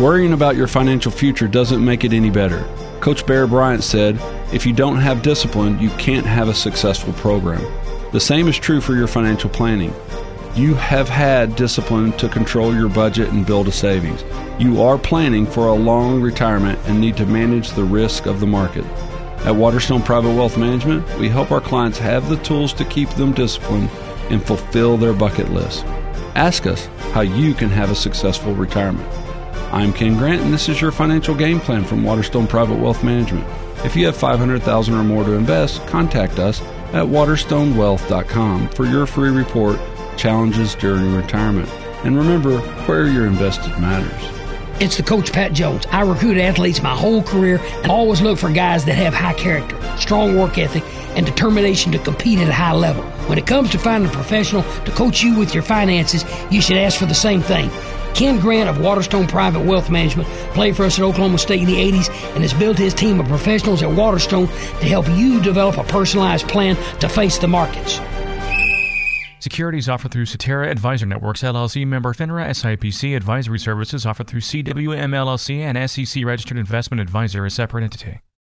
Worrying about your financial future doesn't make it any better. Coach Bear Bryant said, if you don't have discipline, you can't have a successful program. The same is true for your financial planning. You have had discipline to control your budget and build a savings. You are planning for a long retirement and need to manage the risk of the market. At Waterstone Private Wealth Management, we help our clients have the tools to keep them disciplined and fulfill their bucket list. Ask us how you can have a successful retirement. I'm Ken Grant, and this is your financial game plan from Waterstone Private Wealth Management. If you have $500,000 or more to invest, contact us at waterstonewealth.com for your free report, Challenges During Retirement. And remember, where you're invested matters. It's the Coach Pat Jones. I recruit athletes my whole career and always look for guys that have high character, strong work ethic, and determination to compete at a high level. When it comes to finding a professional to coach you with your finances, you should ask for the same thing. Ken Grant of Waterstone Private Wealth Management played for us at Oklahoma State in the 80s and has built his team of professionals at Waterstone to help you develop a personalized plan to face the markets. Securities offered through Cetera Advisor Networks, LLC, member FINRA, SIPC. Advisory services offered through CWM, LLC, and SEC Registered Investment Advisor, a separate entity.